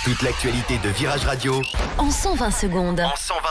Toute l'actualité de Virage Radio en 120 secondes.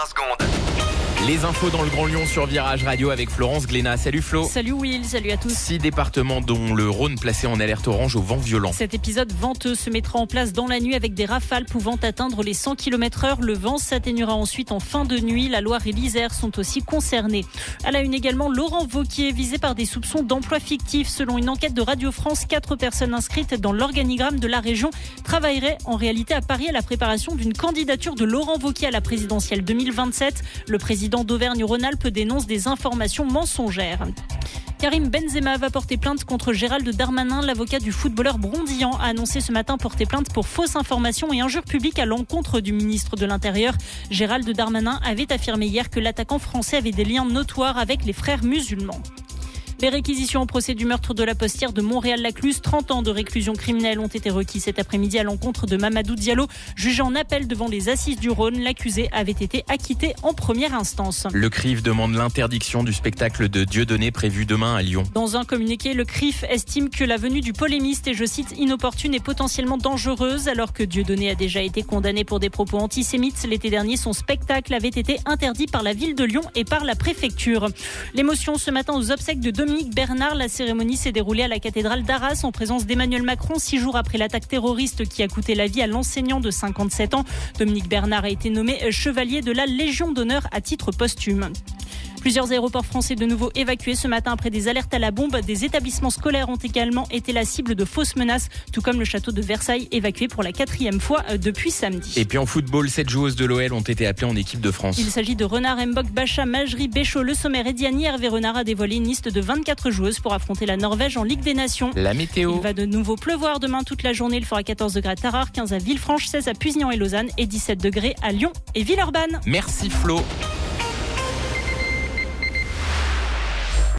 Les infos dans le Grand Lyon sur Virage Radio avec Florence Glénat. Salut Flo. Salut Will, salut à tous. 6 départements dont le Rhône placé en alerte orange au vent violent. Cet épisode venteux se mettra en place dans la nuit avec des rafales pouvant atteindre les 100 km/h. Le vent s'atténuera ensuite en fin de nuit. La Loire et l'Isère sont aussi concernés. À la une également, Laurent Wauquiez visé par des soupçons d'emploi fictif. Selon une enquête de Radio France, 4 personnes inscrites dans l'organigramme de la région travailleraient en réalité à Paris à la préparation d'une candidature de Laurent Wauquiez à la présidentielle 2027. Le président d'Auvergne-Rhône-Alpes dénonce des informations mensongères. Karim Benzema va porter plainte contre Gérald Darmanin. L'avocat du footballeur brondillant a annoncé ce matin porter plainte pour fausses informations et injures publiques à l'encontre du ministre de l'Intérieur. Gérald Darmanin avait affirmé hier que l'attaquant français avait des liens notoires avec les frères musulmans. Les réquisitions au procès du meurtre de la postière de Montréal-Lacluse, 30 ans de réclusion criminelle ont été requis cet après-midi à l'encontre de Mamadou Diallo. Jugé en appel devant les assises du Rhône, l'accusé avait été acquitté en première instance. Le CRIF demande l'interdiction du spectacle de Dieudonné prévu demain à Lyon. Dans un communiqué, le CRIF estime que la venue du polémiste est, je cite, inopportune et potentiellement dangereuse. Alors que Dieudonné a déjà été condamné pour des propos antisémites, l'été dernier, son spectacle avait été interdit par la ville de Lyon et par la préfecture. L'émotion ce matin aux obsèques de Dominique Bernard. La cérémonie s'est déroulée à la cathédrale d'Arras en présence d'Emmanuel Macron, 6 jours après l'attaque terroriste qui a coûté la vie à l'enseignant de 57 ans. Dominique Bernard a été nommé chevalier de la Légion d'honneur à titre posthume. Plusieurs aéroports français de nouveau évacués ce matin après des alertes à la bombe. Des établissements scolaires ont également été la cible de fausses menaces, tout comme le château de Versailles évacué pour la 4e fois depuis samedi. Et puis en football, 7 joueuses de l'OL ont été appelées en équipe de France. Il s'agit de Renard, Mbok, Bacha, Majri, Béchaud, Le Sommer et Diani. Hervé Renard a dévoilé une liste de 24 joueuses pour affronter la Norvège en Ligue des Nations. La météo. Il va de nouveau pleuvoir demain toute la journée. Il fera 14 degrés à Tarare, 15 à Villefranche, 16 à Puzignan et Lausanne et 17 degrés à Lyon et Villeurbanne. Merci Flo.